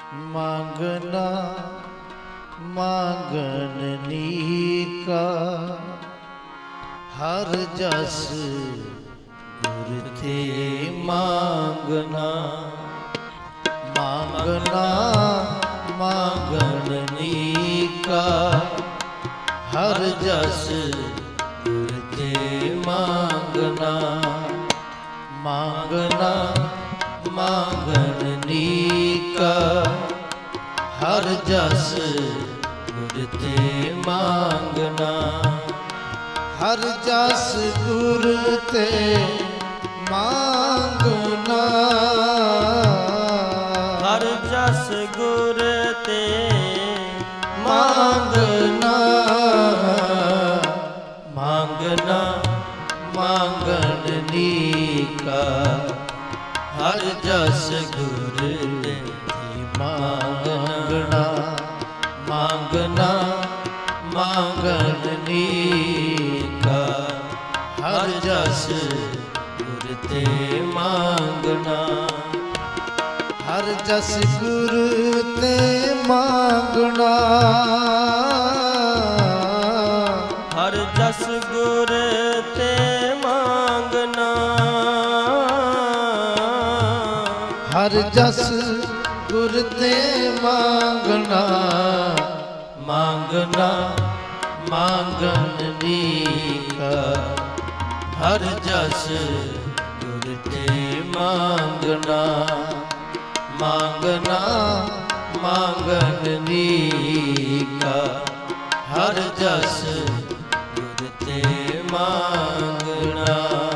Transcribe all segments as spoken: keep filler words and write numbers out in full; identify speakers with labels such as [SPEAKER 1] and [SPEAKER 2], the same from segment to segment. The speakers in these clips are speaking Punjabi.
[SPEAKER 1] ਮੰਗਣਾ ਮੰਗਣ ਕਾ ਹਰ ਜਸ ਗੁਰ ਤੇ ਮੰਗਣਾ ਮੰਗਣਾ ਮੰਗਣ ਕਾ ਹਰ ਜਸ ਗੁਰ ਤੇ ਮੰਗਣਾ ਮੰਗਣਾ ਮੰਗਣ ਕਾ ਹਰ ਜਸ ਗੁਰ ਤੇ ਮੰਗਣਾ ਹਰ ਜਸ ਗੁਰ ਤੇ ਮੰਗਣਾ
[SPEAKER 2] ਹਰ ਜਸ ਗੁਰ ਤੇ
[SPEAKER 1] ਮੰਗਣਾ ਮੰਗਣਾ ਮੰਗਣ ਕਾ ਹਰ ਜਸ ਗੁਰ ਤੇ ਮੰਗਣਾ ਮੰਗਣਾ ਮੰਗਣ ਕਾ ਹਰ ਜਸ ਗੁਰ ਤੇ ਮੰਗਣਾ ਹਰ ਜਸ ਗੁਰ ਤੇ ਮੰਗਣਾ
[SPEAKER 2] ਹਰ ਜਸ ਗੁਰ ਤੇ ਮੰਗਣਾ
[SPEAKER 1] ਹਰ ਜਸ ਗੁਰ ਤੇ ਮੰਗਣਾ ਮੰਗਣਾ ਮੰਗਣ ਕਾ ਹਰ ਜਸ ਗੁਰ ਤੇ ਮੰਗਣਾ ਮੰਗਣਾ ਮੰਗਣ ਕਾ ਹਰ ਜਸ ਗੁਰ ਤੇ ਮੰਗਣਾ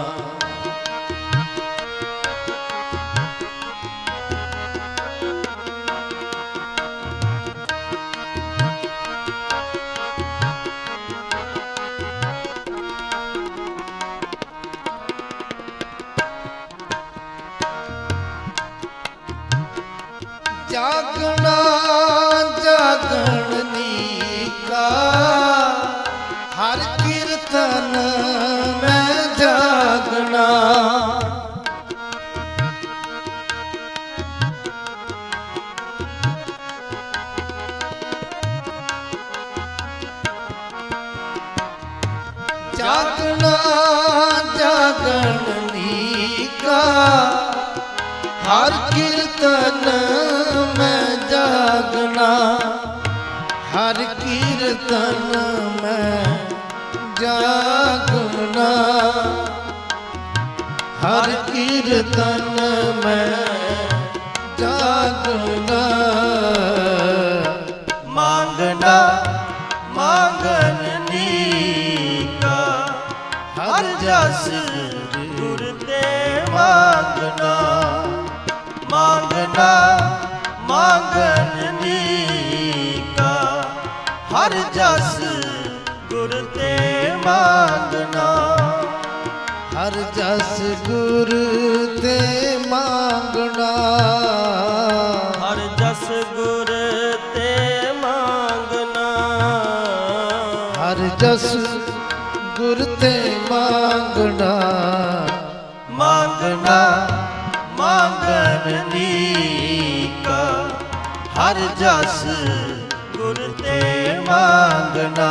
[SPEAKER 1] ਜਾਗਣਾ ਜਾਗਣ ਕਾ ਹਰ ਕੀਰਤਨ ਮੈਂ ਜਾਗਣਾ ਜਾਗਣਾ ਜਾਗਣ ਕਾ ਹਰ ਕੀਰਤਨ ਮੈਂ ਜਾਗਣਾ ਹਰ ਕੀਰਤਨ ਮੈਂ ਜਾਗਣਾ ਹਰ ਕੀਰਤਨ ਮੈਂ ਜਾਗਣਾ ਮੰਗਣਾ ਮੰਗਣ ਕਾ ਹਰ ਜਸ ਗੁਰ ਤੇ ਮੰਗਣਾ ਮੰਗਣਾ ਮੰਗਣ ਕਾ ਹਰ ਜਸ ਗੁਰ ਤੇ ਮੰਗਣਾ ਹਰ ਜਸ ਗੁਰ ਤੇ ਮੰਗਣਾ
[SPEAKER 2] ਹਰ ਜਸ ਗੁਰ ਤੇ ਮੰਗਣਾ
[SPEAKER 1] ਹਰ ਜਸ ਗੁਰ ਤੇ ਮੰਗਣਾ ਮੰਗਣਾ ਮੰਗਣ ਕਾ ਹਰ ਜਸ ਗੁਰ ਤੇ ਮੰਗਣਾ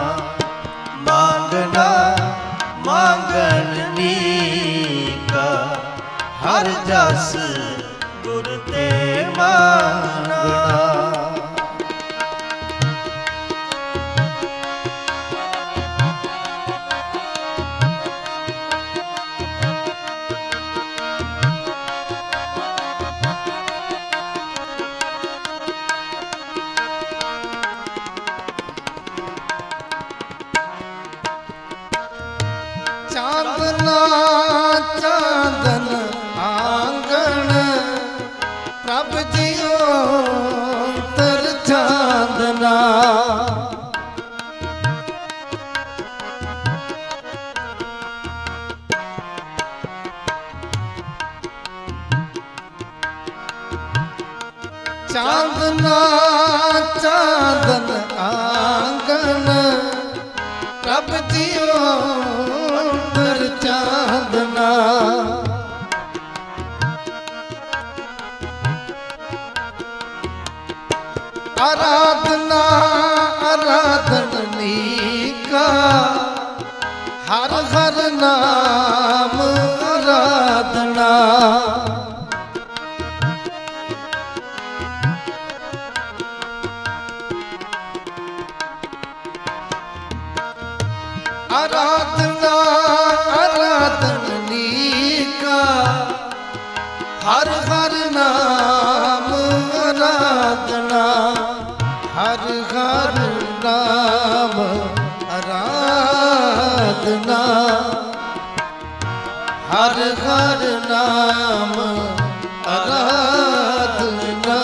[SPEAKER 1] ਮੰਗਣਾ ਮੰਗਣ ਕਾ ਹਰ ਜਸ ਗੁਰ ਤੇ ਮੰਗਣਾ ਚਾਂਦਨਾ ਚਾਂਦਨ ਆਂਗਣ ਪ੍ਰਭ ਜੀਓ ਤਰ ਚਾਂਦਨਾ ਚਾਂਦਨਾ ਚਾਂਦਨ ਆਂਗਣ ਪ੍ਰਭ ਜੀਓ ਤਰ ਚਾਂਦਨਾ आराधना आराधनी का हर हर नाम आराधना आराधना आराधनी का हर हर नाम आराधना हर हर नाम आराधना हर हर नाम आराधना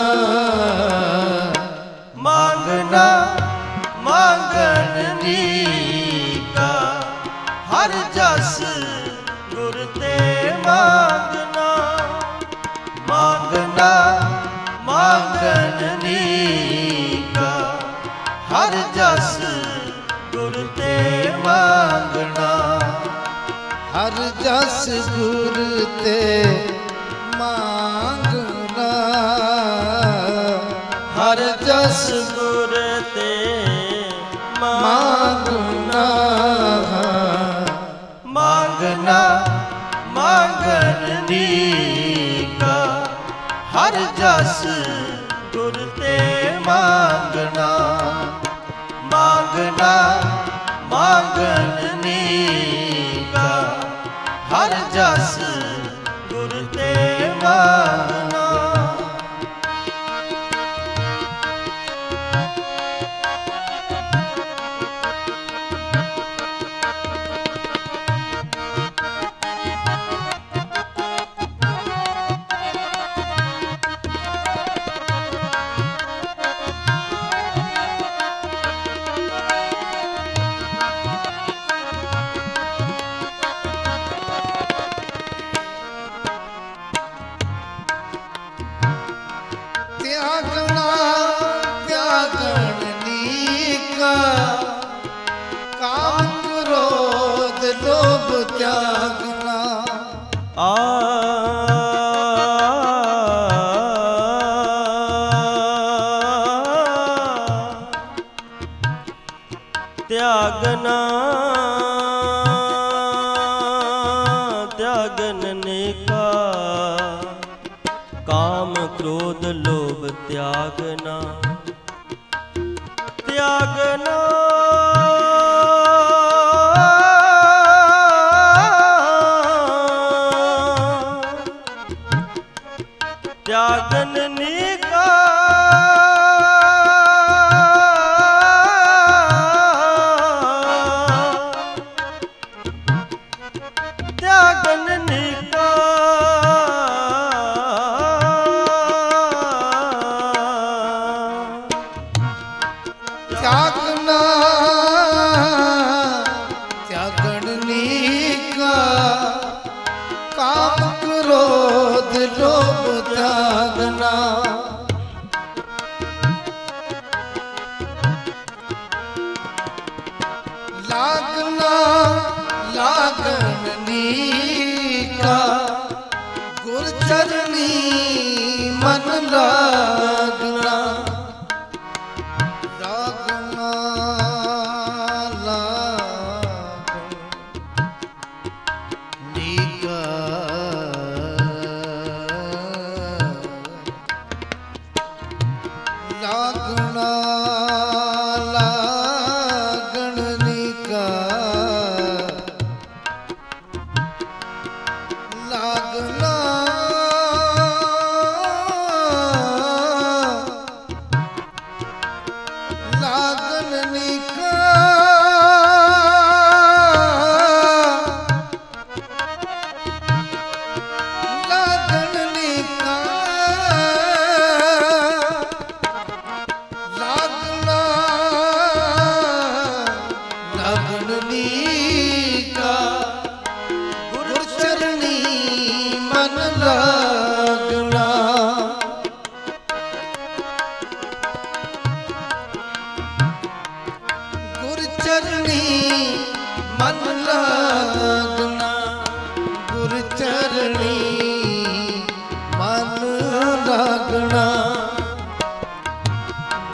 [SPEAKER 2] मांगना मांगनी का हर जस गुर ते मांगना मांगना मांगनी का हर जस गुर ते मांगना
[SPEAKER 1] हर जस गुर ते मांगना
[SPEAKER 2] हर जस गुर ते
[SPEAKER 1] मांगना
[SPEAKER 2] मांगना मांगनी का हर जस गुर ते मांगना मांगना मांगनी का हर जस गुर ते मांगना
[SPEAKER 1] त्यागना त्यागनी का काम क्रोध लोभ त्यागना
[SPEAKER 2] आ त्यागना त्यागने का काम क्रोध लोभ त्यागना त्यागना त्यागने का त्यागने का
[SPEAKER 1] त्यागना त्यागनी का काम क्रोध लोभ त्यागना लागना लागनी का गुर चरनी मन लागना लागना लागनी का लागना लागनी का लागना लागनी का लागनी का लाग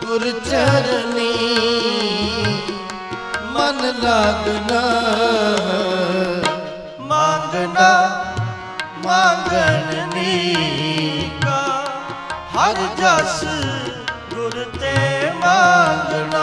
[SPEAKER 1] ਗੁਰ ਚਰਨੀ ਮਨ ਲਾਗਨਾ
[SPEAKER 2] ਮੰਗਣਾ ਮੰਗਣਨੀ ਕਾ ਹਰ ਜਸ ਗੁਰ ਤੇ ਮੰਗਣਾ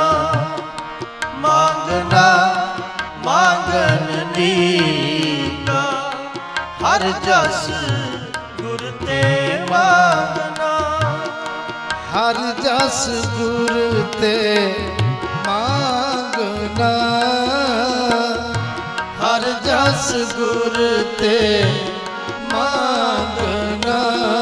[SPEAKER 2] ਮੰਗਣਾ ਮੰਗਣਨੀ ਕਾ ਹਰ ਜਸ ਗੁਰ ਤੇ ਮੰਗਣਾ
[SPEAKER 1] ਹਰ ਜਸ ਗੁਰ ਤੇ ਮੰਗਣਾ ਹਰ ਜਸ ਗੁਰ ਤੇ ਮੰਗਣਾ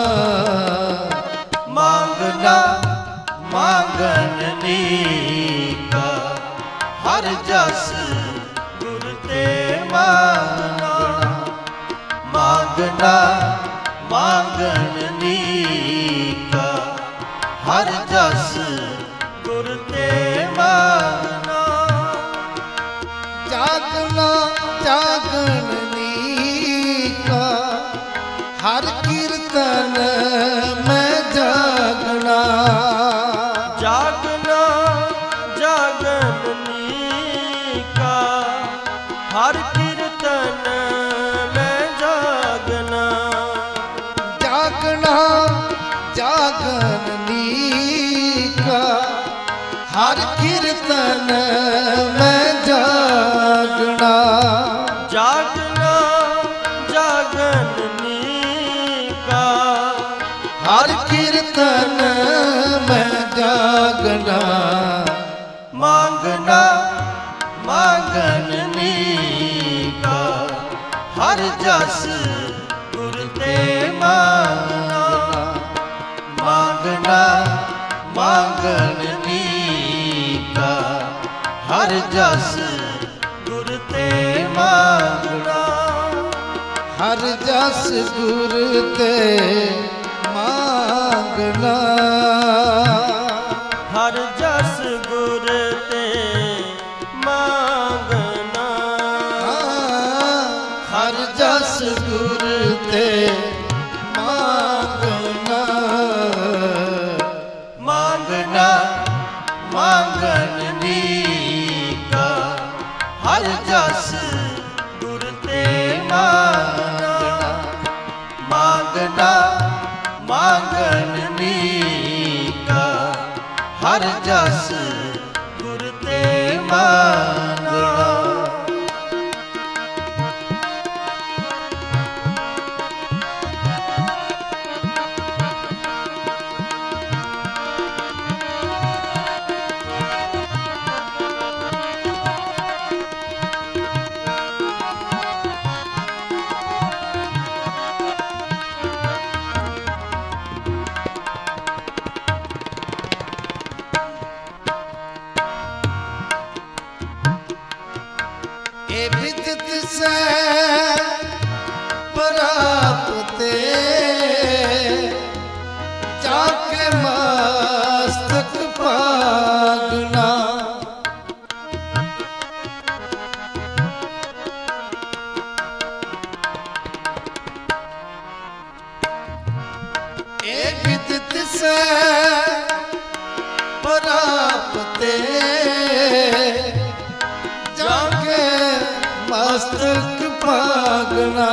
[SPEAKER 2] ਮੰਗਣਾ ਮੰਗਣਨੀ ਕਾ ਹਰ ਜਸ ਗੁਰ ਤੇ ਮੰਗਣਾ ਮੰਗਣਾ ਮੰਗਣਨੀ ਕਾ ਹਰ ਜਸ ਗੁਰ ਤੇ ਮੰਗਣਾ
[SPEAKER 1] ਜਾਗਣਾ ਜਾਗਣਨੀ ਕਾ ਹਰ ਕੀਰਤਨ ਮੈਂ ਜਾਗਣਾ
[SPEAKER 2] ਜਾਗਣਾ ਜਾਗਣਨੀ ਕਾ ਹਰ ਕੀਰਤਨ ਮੈਂ ਜਾਗਣਾ
[SPEAKER 1] ਜਾਗਣਾ ਜਾਗਣਨੀ ਕਾ ਹਰ ਕੀਰਤਨ ਮੈਂ ਜਾਗਣਾ
[SPEAKER 2] ਜਾਗਣਾ ਜਾਗਣਨੀ ਕਾ
[SPEAKER 1] ਹਰ ਕੀਰਤਨ ਮੈਂ ਜਾਗਣਾ
[SPEAKER 2] ਮੰਗਣਾ ਮੰਗਣਨੀ ਕਾ ਹਰ ਜਸ ਗੁਰ ਤੇ ਮੰਗਣਾ ਮੰਗਣਾ ਮੰਗਣਨੀ ਕਾ ਹਰ ਜਸ ਗੁਰ ਤੇ ਮੰਗਣਾ
[SPEAKER 1] ਹਰ ਜਸ ਗੁਰ ਤੇ ਮੰਗਣਾ
[SPEAKER 2] ਹਰ ਜਸ ਗੁਰ ਤੇ ਮੰਗਣਾ
[SPEAKER 1] ਹਰ ਜਸ ਗੁਰ ਤੇ ਮੰਗਣਾ
[SPEAKER 2] ਮੰਗਣਾ ਮੰਗਣਨੀ ਕਾ ਹਰ ਜਸ ਗੁਰ ਤੇ ਮੰਗਣਾ ਮੰਗਣਾ ਮੰਗਣਨੀ ਕਾ ਹਰ ਜਸ ਗੁਰ ਤੇ ਮੰਗਣਾ
[SPEAKER 1] ਇਹ ਵਿਦਿਤ ਸੈ ਪ੍ਰਾਪਤੇ ਜਾ ਕੇ ਮਸਤਕ ਪਾਗਣਾ ਇਹ ਵਿਦਿਤ ਸੈ ਪ੍ਰਾਪਤੇ ਜਾਕੇ ਮਸਤਕ ਪਾਗਣਾ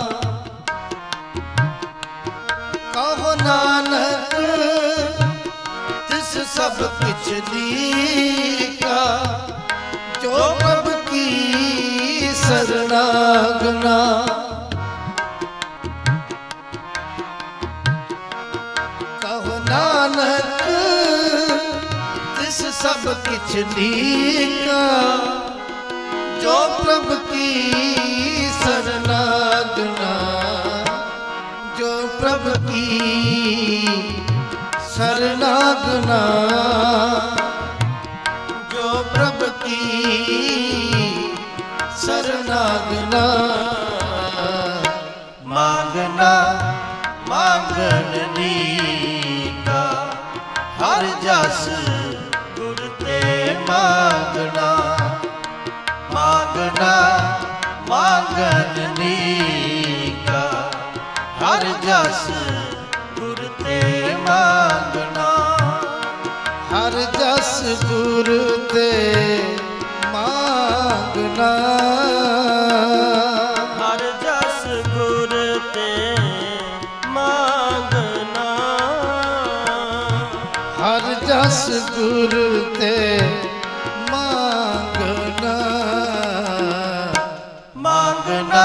[SPEAKER 1] ਕਹੋ ਨਾਨਕ ਤਿਸ ਸਭ ਕਿਛ ਲੀਕਾ ਜੋ ਪ੍ਰਭ ਕੀ ਸਰਣਾਗਨਾ ਕਹੋ ਨਾਨਕ ਤਿਸ ਸਭ ਕਿਛ ਲੀਕਾ ਜੋ ਪ੍ਰਭ ਕੀ ਸਰਨਾਗਨਾ ਜੋ ਪ੍ਰਭ ਕੀ ਸਰਨਾਗਨਾ ਜੋ ਪ੍ਰਭ ਕੀ ਸਰਨਾਗਨਾ
[SPEAKER 2] ਮੰਗਣਾ ਮੰਗਣਨੀ ਕਾ ਹਰ ਜਸ ਗੁਰ ਤੇ ਮੰਗਣਾ ਮੰਗਣਾ ਮੰਗਣਨੀ ਕਾ ਹਰ ਜਸ ਗੁਰ ਤੇ ਮੰਗਣਾ
[SPEAKER 1] ਹਰ ਗੁਰ ਤੇ ਮੰਗਣਾ
[SPEAKER 2] ਹਰ ਜਸ ਗੁਰ ਤੇ ਮੰਗਣਾ
[SPEAKER 1] ਹਰ ਜਸ ਗੁਰ ਤੇ ਮੰਗਣਾ
[SPEAKER 2] ਮੰਗਣਾ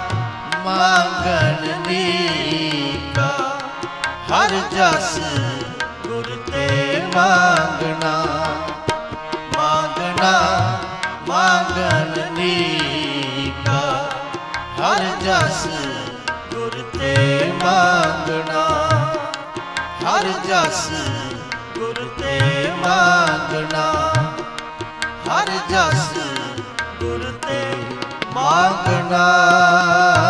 [SPEAKER 2] ਮੰਗਣ ਨੀਕਾ ਹਰ ਜਸ ਗੁਰ ਤੇ ਮੰਗਣਾ ਮੰਗਣਾ ਮੰਗਣ ਨੀਕਾ ਹਰ ਜਸ ਗੁਰ ਤੇ ਮੰਗਣਾ ਹਰ ਜਸ ਗੁਰ ਤੇ ਮੰਗਣਾ ਹਰ ਜਸ ਗੁਰ ਤੇ ਮੰਗਣਾ